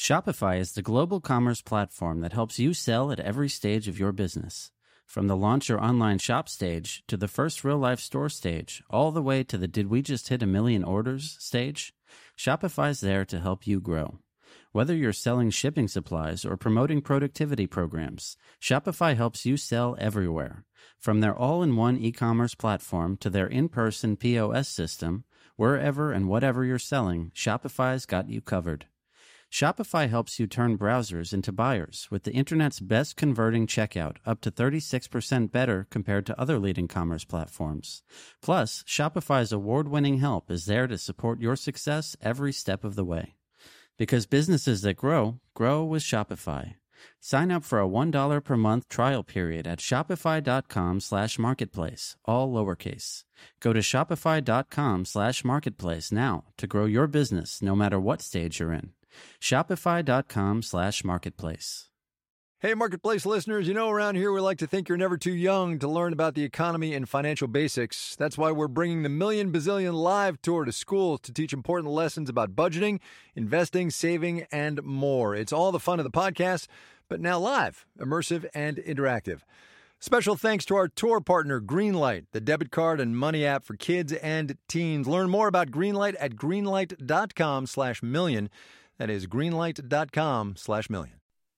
Shopify is the global commerce platform that helps you sell at every stage of your business. From the launch your online shop stage to the first real-life store stage, all the way to the did we just hit 1 million orders stage, Shopify's there to help you grow. Whether you're selling shipping supplies or promoting productivity programs, Shopify helps you sell everywhere. From their all-in-one e-commerce platform to their in-person POS system, wherever and whatever you're selling, Shopify's got you covered. Shopify helps you turn browsers into buyers with the internet's best converting checkout, up to 36% better compared to other leading commerce platforms. Plus, Shopify's award-winning help is there to support your success every step of the way. Because businesses that grow, grow with Shopify. Sign up for a $1 per month trial period at shopify.com/marketplace, all lowercase. Go to shopify.com/marketplace now to grow your business no matter what stage you're in. Shopify.com/marketplace. Hey, Marketplace listeners, you know around here we like to think you're never too young to learn about the economy and financial basics. That's why we're bringing the Million Bazillion Live Tour to school to teach important lessons about budgeting, investing, saving, and more. It's all the fun of the podcast, but now live, immersive, and interactive. Special thanks to our tour partner, Greenlight, the debit card and money app for kids and teens. Learn more about Greenlight at greenlight.com/million. That is greenlight.com/million.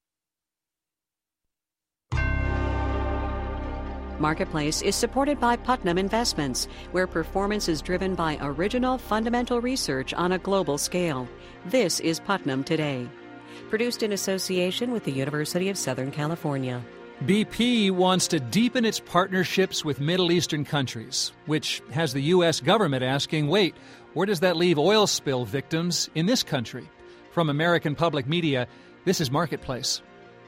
Marketplace is supported by Putnam Investments, where performance is driven by original fundamental research on a global scale. This is Putnam Today. Produced in association with the University of Southern California. BP wants to deepen its partnerships with Middle Eastern countries, which has the U.S. government asking, wait, where does that leave oil spill victims in this country? From American Public Media, this is Marketplace.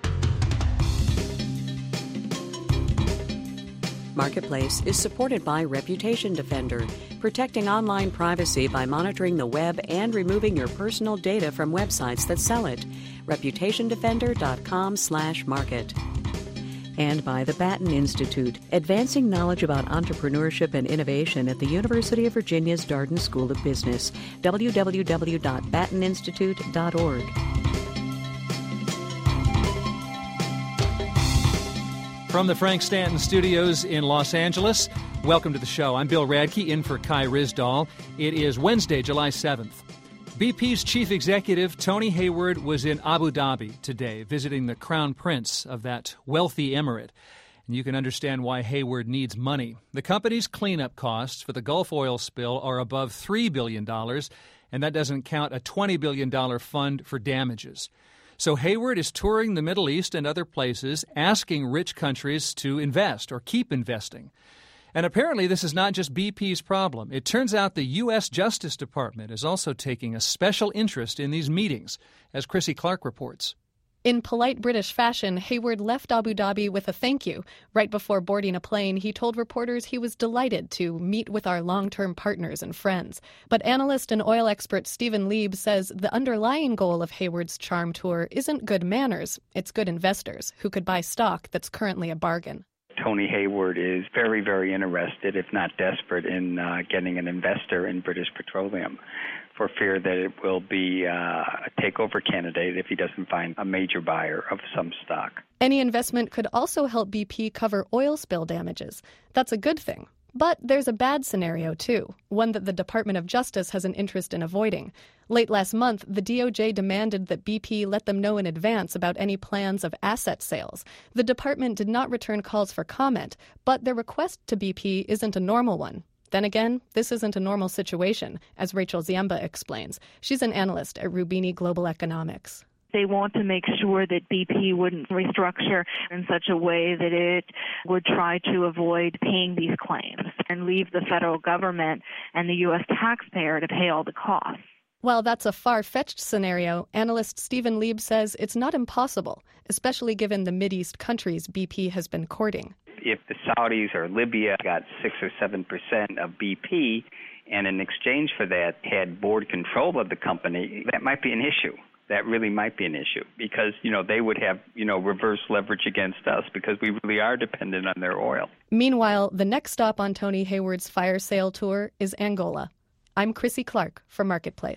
Marketplace is supported by Reputation Defender, protecting online privacy by monitoring the web and removing your personal data from websites that sell it. ReputationDefender.com/market. And by the Batten Institute, advancing knowledge about entrepreneurship and innovation at the University of Virginia's Darden School of Business. www.batteninstitute.org. From the Frank Stanton Studios in Los Angeles, welcome to the show. I'm Bill Radke, in for Kai Ryssdal. It is Wednesday, July 7th. BP's chief executive, Tony Hayward, was in Abu Dhabi today, visiting the crown prince of that wealthy emirate. And you can understand why Hayward needs money. The company's cleanup costs for the Gulf oil spill are above $3 billion, and that doesn't count a $20 billion fund for damages. So Hayward is touring the Middle East and other places, asking rich countries to invest or keep investing. And apparently this is not just BP's problem. It turns out the U.S. Justice Department is also taking a special interest in these meetings, as Chrissy Clark reports. In polite British fashion, Hayward left Abu Dhabi with a thank you. Right before boarding a plane, he told reporters he was delighted to meet with our long-term partners and friends. But analyst and oil expert Stephen Lieb says the underlying goal of Hayward's charm tour isn't good manners, it's good investors who could buy stock that's currently a bargain. Tony Hayward is very, very interested, if not desperate, in getting an investor in British Petroleum for fear that it will be a takeover candidate if he doesn't find a major buyer of some stock. Any investment could also help BP cover oil spill damages. That's a good thing. But there's a bad scenario, too, one that the Department of Justice has an interest in avoiding. Late last month, the DOJ demanded that BP let them know in advance about any plans of asset sales. The department did not return calls for comment, but their request to BP isn't a normal one. Then again, this isn't a normal situation, as Rachel Ziemba explains. She's an analyst at Rubini Global Economics. They want to make sure that BP wouldn't restructure in such a way that it would try to avoid paying these claims and leave the federal government and the U.S. taxpayer to pay all the costs. While that's a far-fetched scenario, analyst Stephen Lieb says it's not impossible, especially given the Mideast countries BP has been courting. If the Saudis or Libya got 6 or 7% of BP and in exchange for that had board control of the company, that might be an issue. That really might be an issue because, they would have, reverse leverage against us because we really are dependent on their oil. Meanwhile, the next stop on Tony Hayward's fire sale tour is Angola. I'm Chrissy Clark for Marketplace.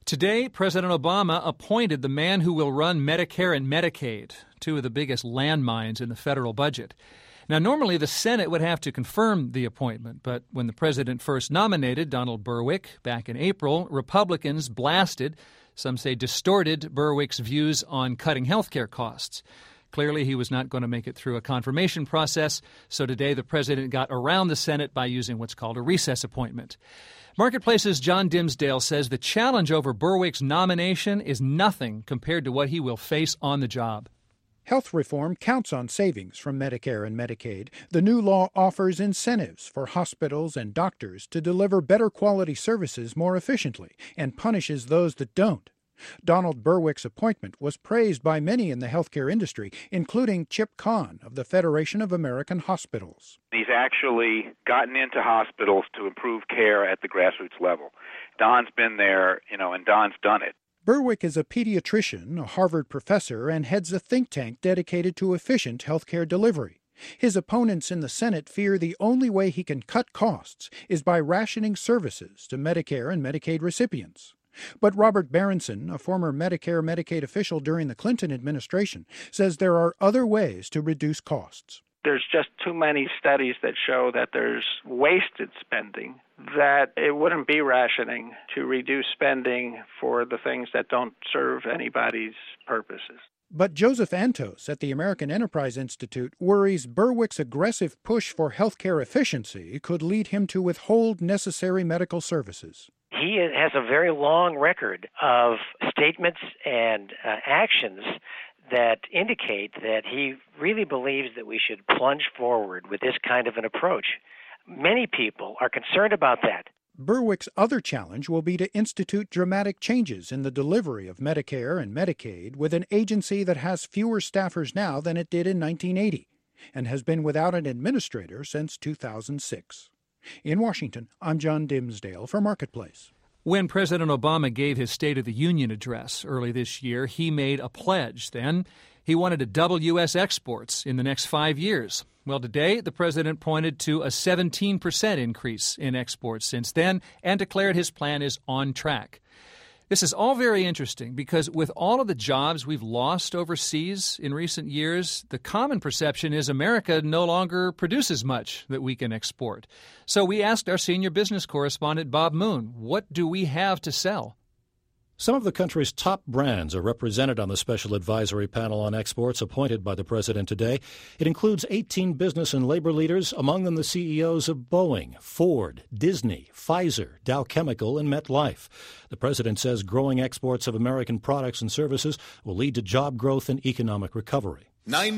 Today, President Obama appointed the man who will run Medicare and Medicaid, two of the biggest landmines in the federal budget. Now, normally the Senate would have to confirm the appointment, but when the president first nominated Donald Berwick back in April, Republicans blasted, some say distorted, Berwick's views on cutting health care costs. Clearly, he was not going to make it through a confirmation process, so today the president got around the Senate by using what's called a recess appointment. Marketplace's John Dimsdale says the challenge over Berwick's nomination is nothing compared to what he will face on the job. Health reform counts on savings from Medicare and Medicaid. The new law offers incentives for hospitals and doctors to deliver better quality services more efficiently and punishes those that don't. Donald Berwick's appointment was praised by many in the healthcare industry, including Chip Kahn of the Federation of American Hospitals. He's actually gotten into hospitals to improve care at the grassroots level. Don's been there, and Don's done it. Berwick is a pediatrician, a Harvard professor, and heads a think tank dedicated to efficient healthcare delivery. His opponents in the Senate fear the only way he can cut costs is by rationing services to Medicare and Medicaid recipients. But Robert Berenson, a former Medicare/Medicaid official during the Clinton administration, says there are other ways to reduce costs. There's just too many studies that show that there's wasted spending, that it wouldn't be rationing to reduce spending for the things that don't serve anybody's purposes. But Joseph Antos at the American Enterprise Institute worries Berwick's aggressive push for healthcare efficiency could lead him to withhold necessary medical services. He has a very long record of statements and actions that indicate that he really believes that we should plunge forward with this kind of an approach. Many people are concerned about that. Berwick's other challenge will be to institute dramatic changes in the delivery of Medicare and Medicaid with an agency that has fewer staffers now than it did in 1980 and has been without an administrator since 2006. In Washington, I'm John Dimsdale for Marketplace. When President Obama gave his State of the Union address early this year, he made a pledge then. He wanted to double U.S. exports in the next 5 years. Well, today, the president pointed to a 17% increase in exports since then and declared his plan is on track. This is all very interesting because with all of the jobs we've lost overseas in recent years, the common perception is America no longer produces much that we can export. So we asked our senior business correspondent, Bob Moon, what do we have to sell? Some of the country's top brands are represented on the Special Advisory Panel on Exports appointed by the president today. It includes 18 business and labor leaders, among them the CEOs of Boeing, Ford, Disney, Pfizer, Dow Chemical, and MetLife. The president says growing exports of American products and services will lead to job growth and economic recovery.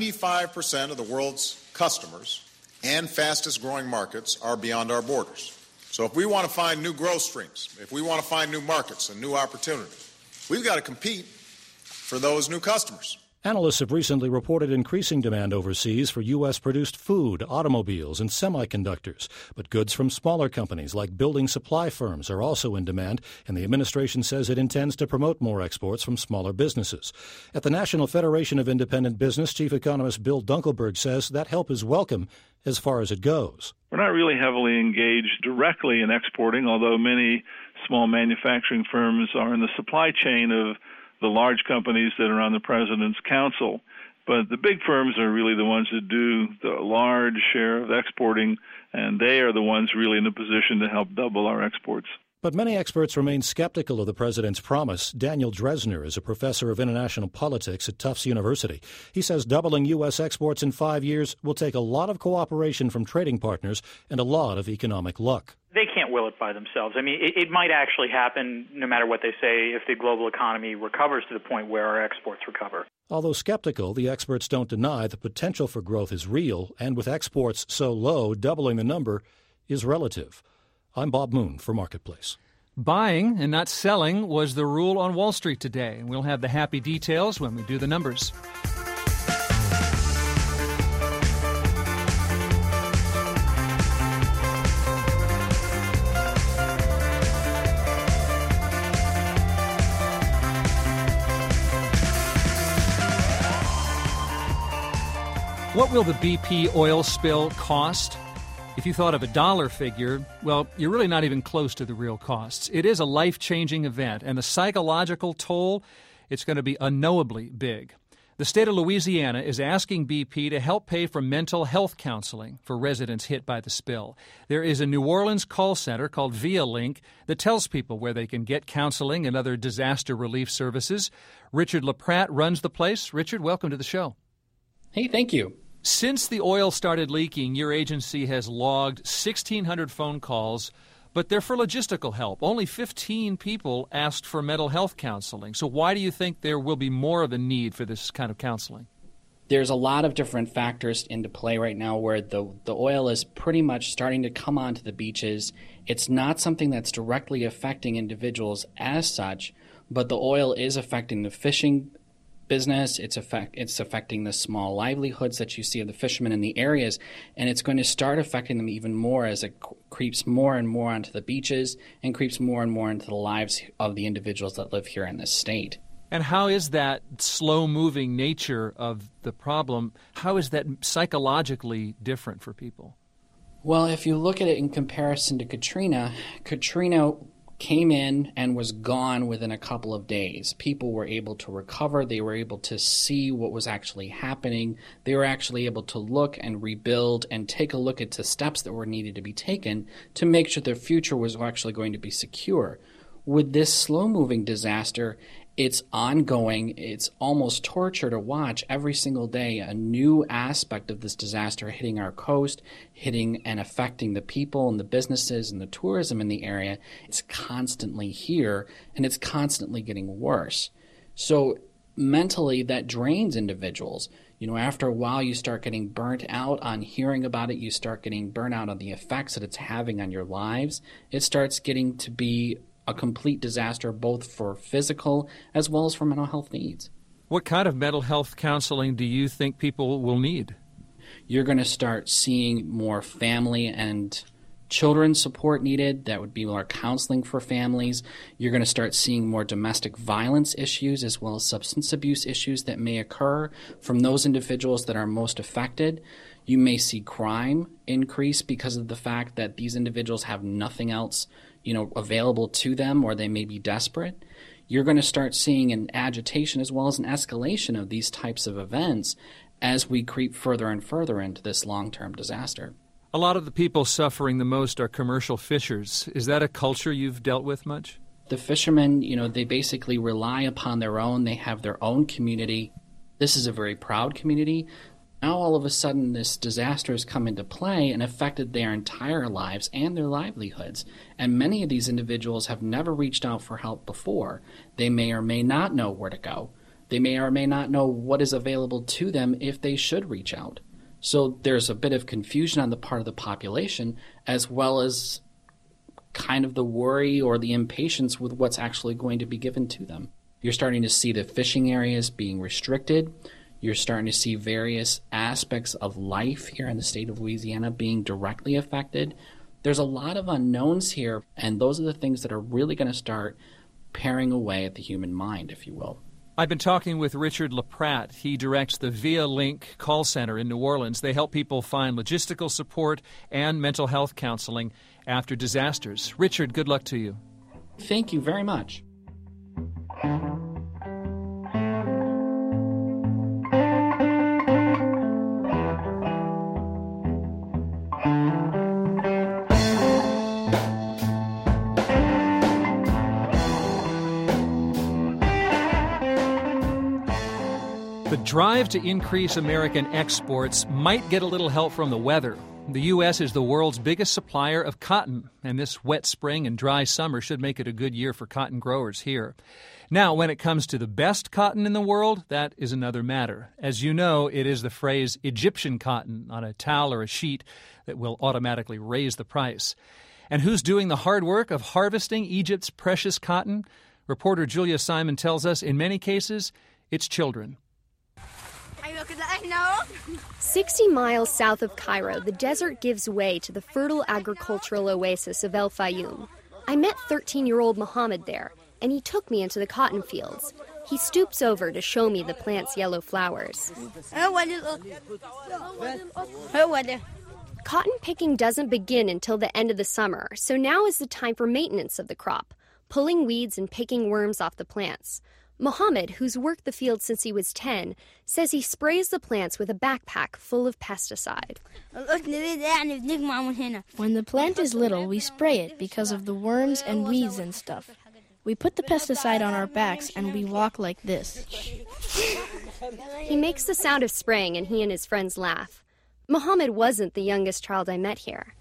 95% of the world's customers and fastest-growing markets are beyond our borders. So if we want to find new growth streams, if we want to find new markets and new opportunities, we've got to compete for those new customers. Analysts have recently reported increasing demand overseas for U.S.-produced food, automobiles, and semiconductors. But goods from smaller companies like building supply firms are also in demand, and the administration says it intends to promote more exports from smaller businesses. At the National Federation of Independent Business, Chief Economist Bill Dunkelberg says that help is welcome as far as it goes. We're not really heavily engaged directly in exporting, although many small manufacturing firms are in the supply chain of the large companies that are on the President's Council. But the big firms are really the ones that do the large share of exporting, and they are the ones really in a position to help double our exports. But many experts remain skeptical of the president's promise. Daniel Dresner is a professor of international politics at Tufts University. He says doubling U.S. exports in 5 years will take a lot of cooperation from trading partners and a lot of economic luck. They can't will it by themselves. I mean, it might actually happen no matter what they say if the global economy recovers to the point where our exports recover. Although skeptical, the experts don't deny the potential for growth is real, and with exports so low, doubling the number is relative. I'm Bob Moon for Marketplace. Buying and not selling was the rule on Wall Street today, and we'll have the happy details when we do the numbers. What will the BP oil spill cost? If you thought of a dollar figure, well, you're really not even close to the real costs. It is a life-changing event, and the psychological toll, it's going to be unknowably big. The state of Louisiana is asking BP to help pay for mental health counseling for residents hit by the spill. There is a New Orleans call center called ViaLink that tells people where they can get counseling and other disaster relief services. Richard LaPratt runs the place. Richard, welcome to the show. Hey, thank you. Since the oil started leaking, your agency has logged 1,600 phone calls, but they're for logistical help. Only 15 people asked for mental health counseling. So why do you think there will be more of a need for this kind of counseling? There's a lot of different factors into play right now where the oil is pretty much starting to come onto the beaches. It's not something that's directly affecting individuals as such, but the oil is affecting the fishing business, it's affecting the small livelihoods that you see of the fishermen in the areas, and it's going to start affecting them even more as it creeps more and more onto the beaches and creeps more and more into the lives of the individuals that live here in this state. And how is that slow-moving nature of the problem, how is that psychologically different for people? Well, if you look at it in comparison to Katrina came in and was gone within a couple of days. People were able to recover. They were able to see what was actually happening. They were actually able to look and rebuild and take a look at the steps that were needed to be taken to make sure their future was actually going to be secure. With this slow-moving disaster, it's ongoing. It's almost torture to watch every single day a new aspect of this disaster hitting our coast, hitting and affecting the people and the businesses and the tourism in the area. It's constantly here, and it's constantly getting worse. So mentally, that drains individuals. You know, after a while, you start getting burnt out on hearing about it. You start getting burnt out on the effects that it's having on your lives. It starts getting to be a complete disaster both for physical as well as for mental health needs. What kind of mental health counseling do you think people will need? You're going to start seeing more family and children support needed. That would be more counseling for families. You're going to start seeing more domestic violence issues as well as substance abuse issues that may occur from those individuals that are most affected. You may see crime increase because of the fact that these individuals have nothing else available to them, or they may be desperate. You're going to start seeing an agitation as well as an escalation of these types of events as we creep further and further into this long-term disaster. A lot of the people suffering the most are commercial fishers. Is that a culture you've dealt with much? The fishermen, they basically rely upon their own. They have their own community. This is a very proud community. Now all of a sudden this disaster has come into play and affected their entire lives and their livelihoods. And many of these individuals have never reached out for help before. They may or may not know where to go. They may or may not know what is available to them if they should reach out. So there's a bit of confusion on the part of the population, as well as kind of the worry or the impatience with what's actually going to be given to them. You're starting to see the fishing areas being restricted. You're starting to see various aspects of life here in the state of Louisiana being directly affected. There's a lot of unknowns here, and those are the things that are really going to start paring away at the human mind, if you will. I've been talking with Richard LaPratt. He directs the ViaLink call center in New Orleans. They help people find logistical support and mental health counseling after disasters. Richard, good luck to you. Thank you very much. The drive to increase American exports might get a little help from the weather. The U.S. is the world's biggest supplier of cotton, and this wet spring and dry summer should make it a good year for cotton growers here. Now, when it comes to the best cotton in the world, that is another matter. As you know, it is the phrase Egyptian cotton on a towel or a sheet that will automatically raise the price. And who's doing the hard work of harvesting Egypt's precious cotton? Reporter Julia Simon tells us in many cases, it's children. 60 miles south of Cairo, the desert gives way to the fertile agricultural oasis of El Fayoum. I met 13-year-old Mohammed there, and he took me into the cotton fields. He stoops over to show me the plant's yellow flowers. Cotton picking doesn't begin until the end of the summer, so now is the time for maintenance of the crop, pulling weeds and picking worms off the plants. Mohammed, who's worked the field since he was 10, says he sprays the plants with a backpack full of pesticide. When the plant is little, we spray it because of the worms and weeds and stuff. We put the pesticide on our backs and we walk like this. He makes the sound of spraying and he and his friends laugh. Mohammed wasn't the youngest child I met here.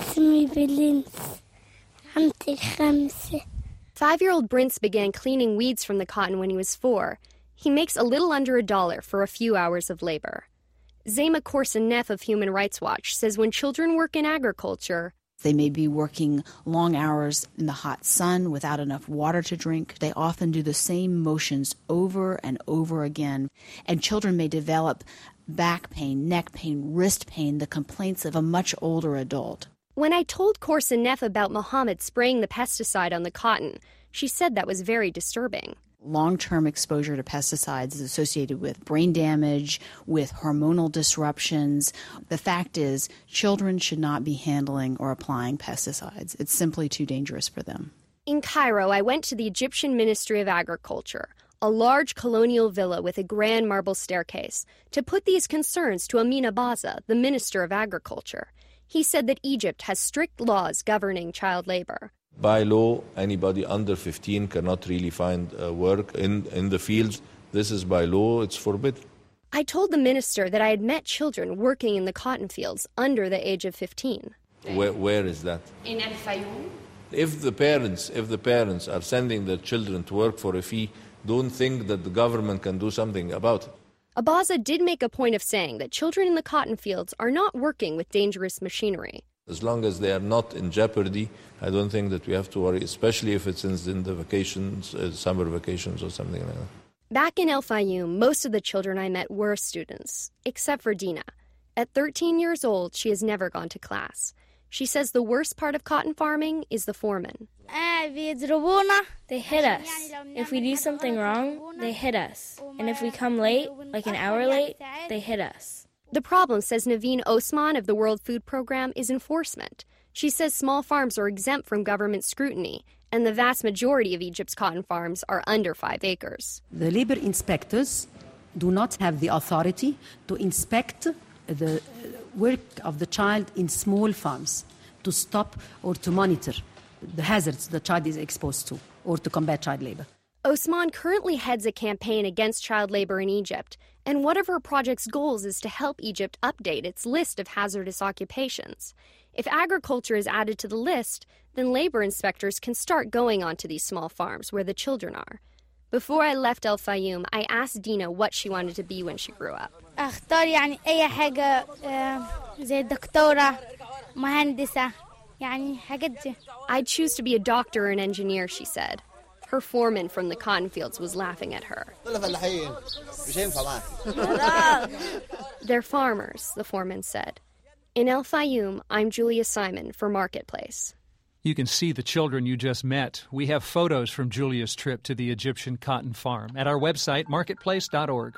5-year-old Brince began cleaning weeds from the cotton when he was 4. He makes a little under $1 for a few hours of labor. Zema Korsaneff of Human Rights Watch says when children work in agriculture, they may be working long hours in the hot sun without enough water to drink. They often do the same motions over and over again. And children may develop back pain, neck pain, wrist pain, the complaints of a much older adult. When I told Korsaneff about Mohammed spraying the pesticide on the cotton, she said that was very disturbing. Long-term exposure to pesticides is associated with brain damage, with hormonal disruptions. The fact is, children should not be handling or applying pesticides. It's simply too dangerous for them. In Cairo, I went to the Egyptian Ministry of Agriculture, a large colonial villa with a grand marble staircase, to put these concerns to Amin Abaza, the Minister of Agriculture. He said that Egypt has strict laws governing child labor. By law, anybody under 15 cannot really find work in the fields. This is by law, it's forbidden. I told the minister that I had met children working in the cotton fields under the age of 15. Where is that? In El Fayoum. If the parents are sending their children to work for a fee, don't think that the government can do something about it. Abaza did make a point of saying that children in the cotton fields are not working with dangerous machinery. As long as they are not in jeopardy, I don't think that we have to worry, especially if it's in the vacations, summer vacations or something like that. Back in El Fayoum, most of the children I met were students, except for Dina. At 13 years old, she has never gone to class. She says the worst part of cotton farming is the foreman. They hit us. If we do something wrong, they hit us. And if we come late, like an hour late, they hit us. The problem, says Naveen Osman of the World Food Program, is enforcement. She says small farms are exempt from government scrutiny, and the vast majority of Egypt's cotton farms are under 5 acres. The labor inspectors do not have the authority to inspect the work of the child in small farms, to stop or to monitor the hazards the child is exposed to, or to combat child labor. Osman currently heads a campaign against child labor in Egypt, and one of her project's goals is to help Egypt update its list of hazardous occupations. If agriculture is added to the list, then labor inspectors can start going onto these small farms where the children are. Before I left El Fayoum, I asked Dina what she wanted to be when she grew up. I'd choose to be a doctor or an engineer, she said. Her foreman from the cotton fields was laughing at her. They're farmers, the foreman said. In El Fayoum, I'm Julia Simon for Marketplace. You can see the children you just met. We have photos from Julia's trip to the Egyptian cotton farm at our website, marketplace.org.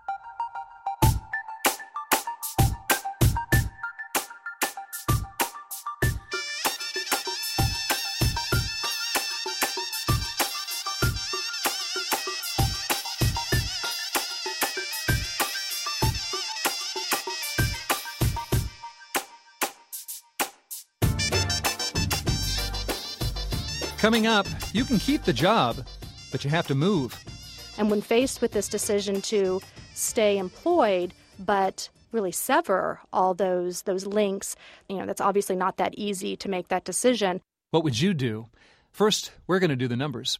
Coming up, you can keep the job, but you have to move. And when faced with this decision to stay employed, but really sever all those links, that's obviously not that easy to make that decision. What would you do? First, we're going to do the numbers.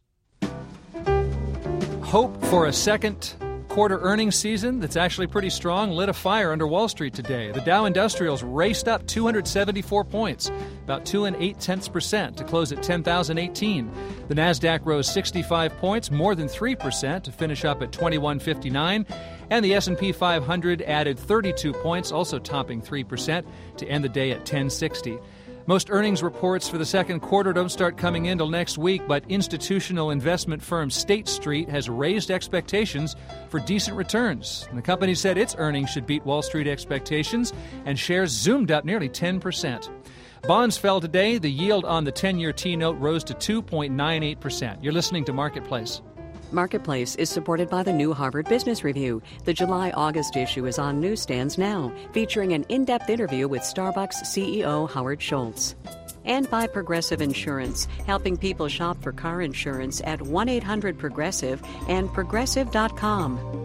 Hope for a second quarter earnings season that's actually pretty strong lit a fire under Wall Street today. The Dow Industrials raced up 274 points, about 2.8% to close at 10,018. The Nasdaq rose 65 points, more than 3% to finish up at 2159, and the S&P 500 added 32 points, also topping 3% to end the day at 1060. Most earnings reports for the second quarter don't start coming in till next week, but institutional investment firm State Street has raised expectations for decent returns. And the company said its earnings should beat Wall Street expectations, and shares zoomed up nearly 10%. Bonds fell today. The yield on the 10-year T-note rose to 2.98%. You're listening to Marketplace. Marketplace is supported by the new Harvard Business Review. The July-August issue is on newsstands now, featuring an in-depth interview with Starbucks CEO Howard Schultz. And by Progressive Insurance, helping people shop for car insurance at 1-800-PROGRESSIVE and Progressive.com.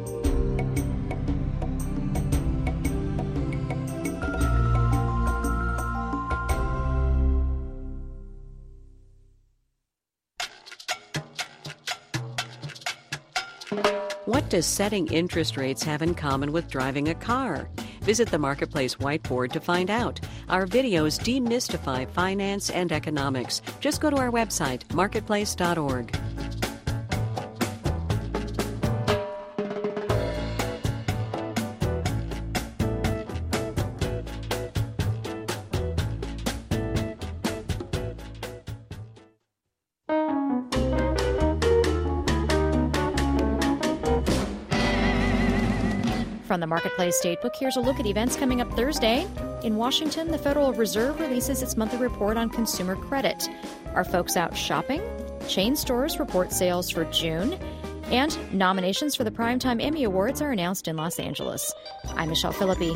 What does setting interest rates have in common with driving a car? Visit the Marketplace whiteboard to find out. Our videos demystify finance and economics. Just go to our website, marketplace.org. From the Marketplace Statebook, here's a look at events coming up Thursday. In Washington, the Federal Reserve releases its monthly report on consumer credit. Are folks out shopping? Chain stores report sales for June. And nominations for the Primetime Emmy Awards are announced in Los Angeles. I'm Michelle Philippi.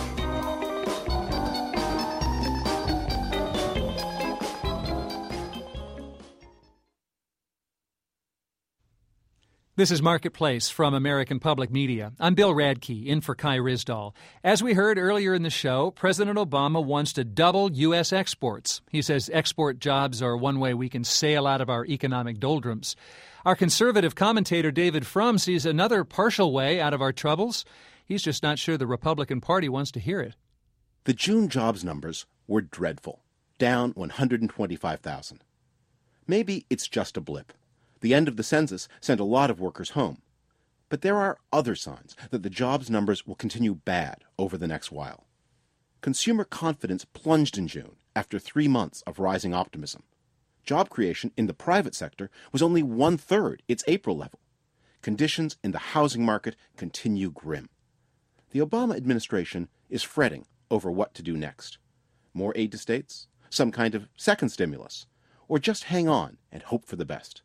This is Marketplace from American Public Media. I'm Bill Radke, in for Kai Ryssdal. As we heard earlier in the show, President Obama wants to double U.S. exports. He says export jobs are one way we can sail out of our economic doldrums. Our conservative commentator David Frum sees another partial way out of our troubles. He's just not sure the Republican Party wants to hear it. The June jobs numbers were dreadful, down 125,000. Maybe it's just a blip. The end of the census sent a lot of workers home. But there are other signs that the jobs numbers will continue bad over the next while. Consumer confidence plunged in June after 3 months of rising optimism. Job creation in the private sector was only 1/3 its April level. Conditions in the housing market continue grim. The Obama administration is fretting over what to do next. More aid to states, some kind of second stimulus, or just hang on and hope for the best.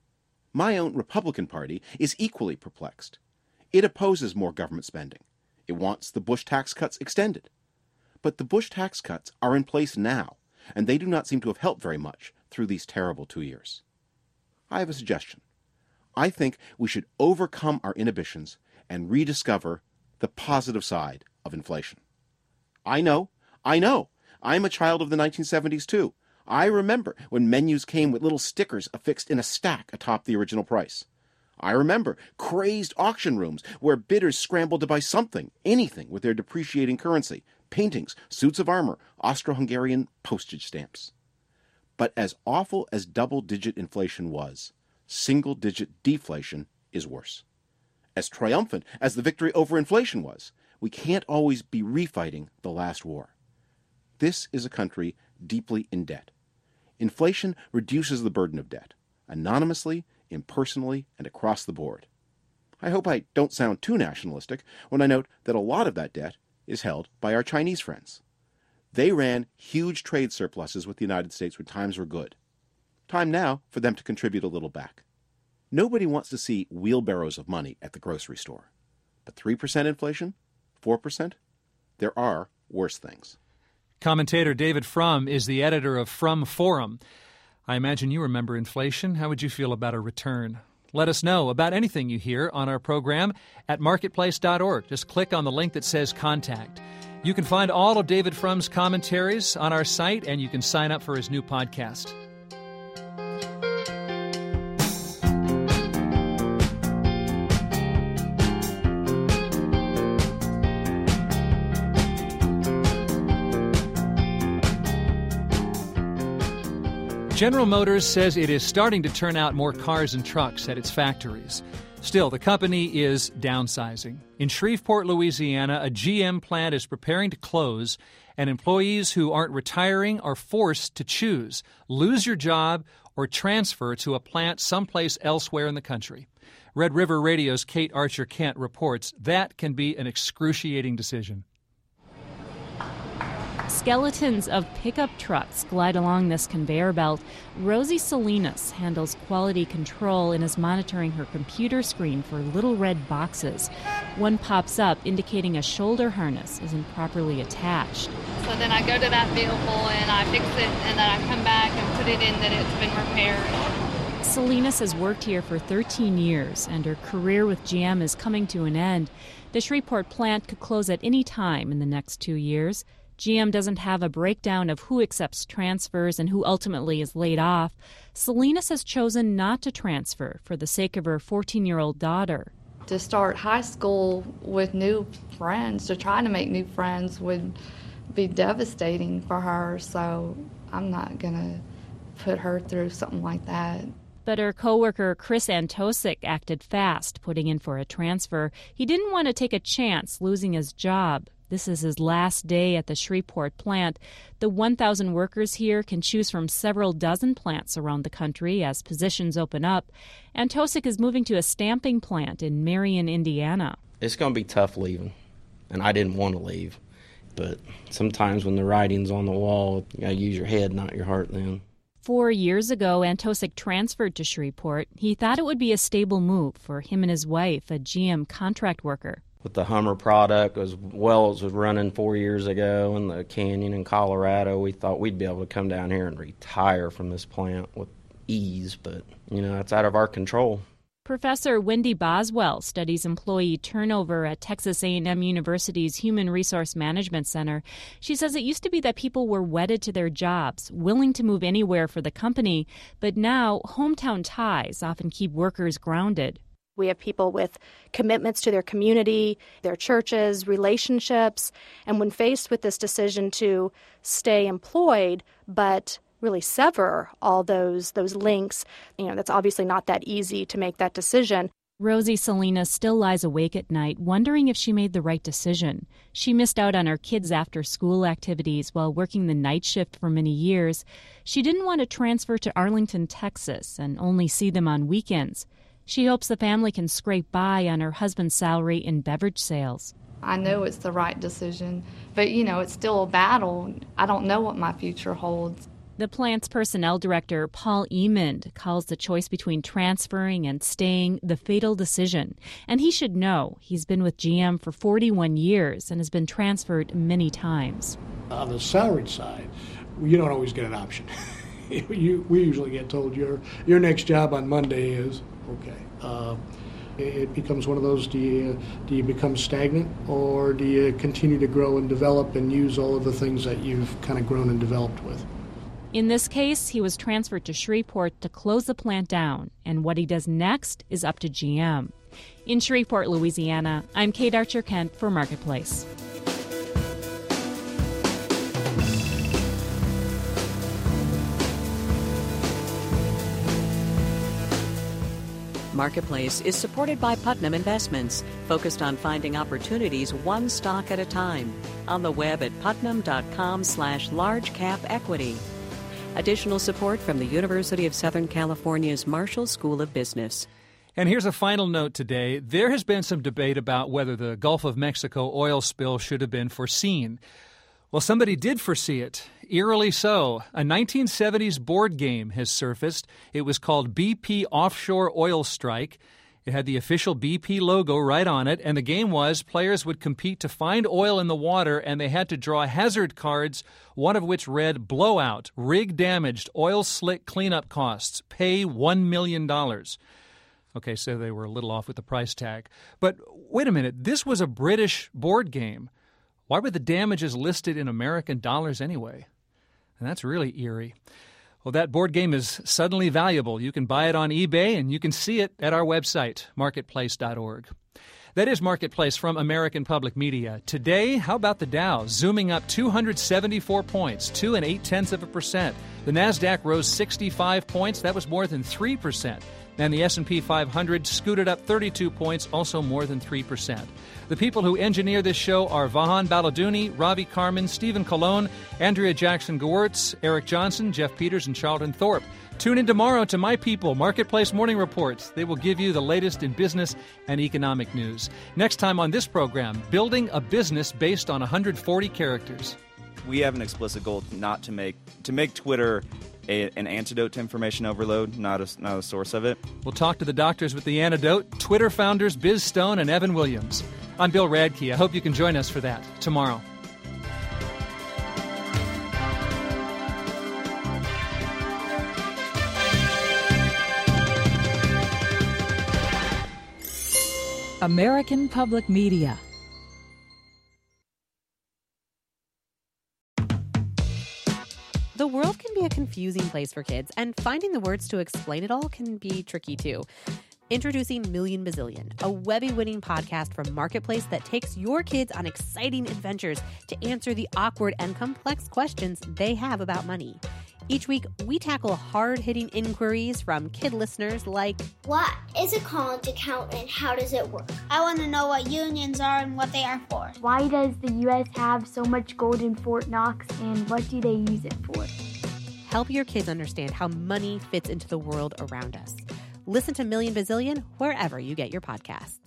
My own Republican Party is equally perplexed. It opposes more government spending. It wants the Bush tax cuts extended. But the Bush tax cuts are in place now, and they do not seem to have helped very much through these terrible 2 years. I have a suggestion. I think we should overcome our inhibitions and rediscover the positive side of inflation. I know. I'm a child of the 1970s, too. I remember when menus came with little stickers affixed in a stack atop the original price. I remember crazed auction rooms where bidders scrambled to buy something, anything with their depreciating currency, paintings, suits of armor, Austro-Hungarian postage stamps. But as awful as double-digit inflation was, single-digit deflation is worse. As triumphant as the victory over inflation was, we can't always be refighting the last war. This is a country deeply in debt. Inflation reduces the burden of debt, anonymously, impersonally, and across the board. I hope I don't sound too nationalistic when I note that a lot of that debt is held by our Chinese friends. They ran huge trade surpluses with the United States when times were good. Time now for them to contribute a little back. Nobody wants to see wheelbarrows of money at the grocery store. But 3% inflation? 4%? There are worse things. Commentator David Frum is the editor of Frum Forum. I imagine you remember inflation. How would you feel about a return? Let us know about anything you hear on our program at marketplace.org. Just click on the link that says Contact. You can find all of David Frum's commentaries on our site, and you can sign up for his new podcast. General Motors says it is starting to turn out more cars and trucks at its factories. Still, the company is downsizing. In Shreveport, Louisiana, a GM plant is preparing to close, and employees who aren't retiring are forced to choose: lose your job or transfer to a plant someplace elsewhere in the country. Red River Radio's Kate Archer-Kent reports that can be an excruciating decision. Skeletons of pickup trucks glide along this conveyor belt. Rosie Salinas handles quality control and is monitoring her computer screen for little red boxes. One pops up indicating a shoulder harness isn't properly attached. So then I go to that vehicle and I fix it, and then I come back and put it in that it's been repaired. Salinas has worked here for 13 years, and her career with GM is coming to an end. The Shreveport plant could close at any time in the next 2 years. GM doesn't have a breakdown of who accepts transfers and who ultimately is laid off. Salinas has chosen not to transfer for the sake of her 14-year-old daughter. To start high school with new friends, to try to make new friends would be devastating for her, so I'm not going to put her through something like that. But her coworker Chris Antosik acted fast, putting in for a transfer. He didn't want to take a chance losing his job. This is his last day at the Shreveport plant. The 1,000 workers here can choose from several dozen plants around the country as positions open up. Antosik is moving to a stamping plant in Marion, Indiana. It's going to be tough leaving, and I didn't want to leave. But sometimes when the writing's on the wall, you got to use your head, not your heart then. 4 years ago, Antosik transferred to Shreveport. He thought it would be a stable move for him and his wife, a GM contract worker. With the Hummer product, as well as was running 4 years ago, and the Canyon in Colorado, we thought we'd be able to come down here and retire from this plant with ease, but, it's out of our control. Professor Wendy Boswell studies employee turnover at Texas A&M University's Human Resource Management Center. She says it used to be that people were wedded to their jobs, willing to move anywhere for the company, but now hometown ties often keep workers grounded. We have people with commitments to their community, their churches, relationships, and when faced with this decision to stay employed but really sever all those links, that's obviously not that easy to make that decision. Rosie Salinas still lies awake at night, wondering if she made the right decision. She missed out on her kids' after-school activities while working the night shift for many years. She didn't want to transfer to Arlington, Texas, and only see them on weekends. She hopes the family can scrape by on her husband's salary in beverage sales. I know it's the right decision, but, it's still a battle. I don't know what my future holds. The plant's personnel director, Paul Emond, calls the choice between transferring and staying the fatal decision. And he should know. He's been with GM for 41 years and has been transferred many times. On the salaried side, you don't always get an option. We usually get told your next job on Monday is okay. It becomes one of those, do you become stagnant, or do you continue to grow and develop and use all of the things that you've kind of grown and developed with? In this case, he was transferred to Shreveport to close the plant down, and what he does next is up to GM. In Shreveport, Louisiana, I'm Kate Archer-Kent for Marketplace. Marketplace is supported by Putnam Investments, focused on finding opportunities one stock at a time. On the web at putnam.com/largecapequity. Additional support from the University of Southern California's Marshall School of Business. And here's a final note today. There has been some debate about whether the Gulf of Mexico oil spill should have been foreseen. Well, somebody did foresee it, eerily so. A 1970s board game has surfaced. It was called BP Offshore Oil Strike. It had the official BP logo right on it, and the game was players would compete to find oil in the water, and they had to draw hazard cards, one of which read, blowout, rig damaged, oil slick cleanup costs, pay $1 million. Okay, so they were a little off with the price tag. But wait a minute, this was a British board game. Why were the damages listed in American dollars anyway? And that's really eerie. Well, that board game is suddenly valuable. You can buy it on eBay, and you can see it at our website, marketplace.org. That is Marketplace from American Public Media. Today, how about the Dow? Zooming up 274 points, 2 0.8%. The NASDAQ rose 65 points. That was more than 3%. And the S&P 500 scooted up 32 points, also more than 3%. The people who engineer this show are Vahan Baladouni, Ravi Carmen, Stephen Colon, Andrea Jackson-Gewirtz, Eric Johnson, Jeff Peters, and Charlton Thorpe. Tune in tomorrow to My People, Marketplace Morning Reports. They will give you the latest in business and economic news. Next time on this program, building a business based on 140 characters. We have an explicit goal not to make Twitter an antidote to information overload, not a source of it. We'll talk to the doctors with the antidote, Twitter founders Biz Stone and Evan Williams. I'm Bill Radke. I hope you can join us for that tomorrow. American Public Media. The world can be a confusing place for kids, and finding the words to explain it all can be tricky too. Introducing Million Bazillion, a Webby-winning podcast from Marketplace that takes your kids on exciting adventures to answer the awkward and complex questions they have about money. Each week, we tackle hard-hitting inquiries from kid listeners like, what is a college account and how does it work? I want to know what unions are and what they are for. Why does the U.S. have so much gold in Fort Knox and what do they use it for? Help your kids understand how money fits into the world around us. Listen to Million Bazillion wherever you get your podcasts.